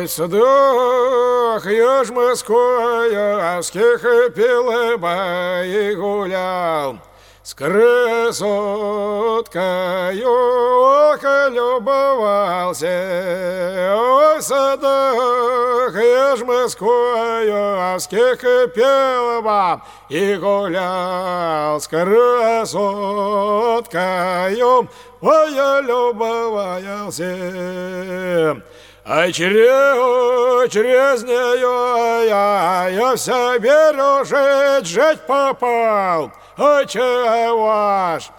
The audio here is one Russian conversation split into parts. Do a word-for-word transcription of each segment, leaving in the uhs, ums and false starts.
Ой, садок, я ж москвоевских пил и гулял, с красоткою ох, любовался. Ой, садок, я ж москвоевских пил и гулял, с красоткою ой, я любовался. А через, через нее я, я в себе жить, жить попал. А чего ж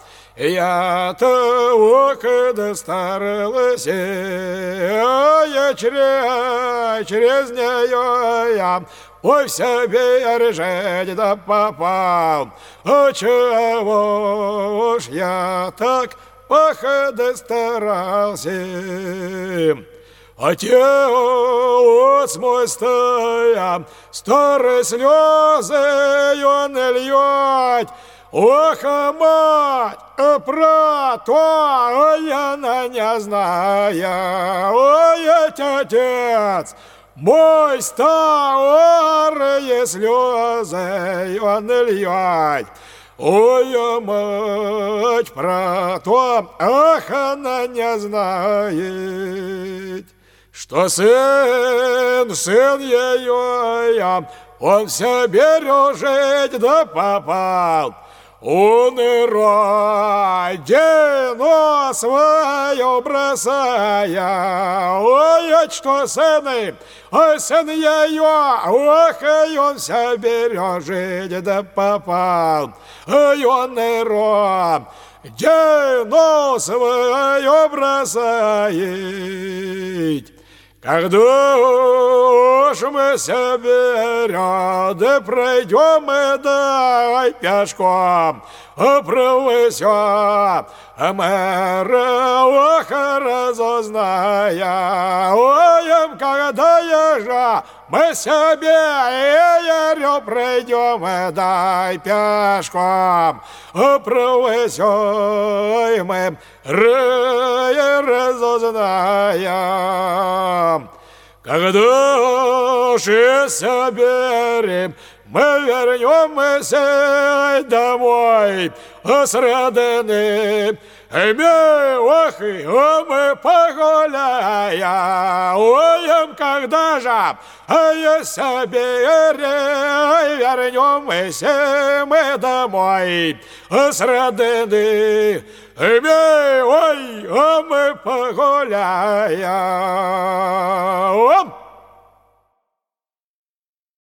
я-то когда старалась, а я через, через нее я ой, в себе жить да попал. А чего ж я так похода старался? Отец мой стоя, старые слезы он льет. Ох, а мать, про то я на не знаю. Ой, отец мой старые слезы он льет. Ой, мать, про то, ах, она не знает, что сын, сын ее, я, он все бережет да попал. Он и родину свою бросая. Ой, что сыны, ой, сын ее, ох, и он все бережет да попал. И он и родину свою бросает. Когда уж мы себе ряды пройдем мы дай пешком, провысё мэра ох, разузная. Ой, когда ежа мы себе ярю пройдем мы дай пешком, провысё мы разузнаем. Когда же соберем, мы вернемся домой с родины. Ох, и мы погуляем. Ой, когда же я соберем, вернемся мы домой с родины. Ой, мы погуляем.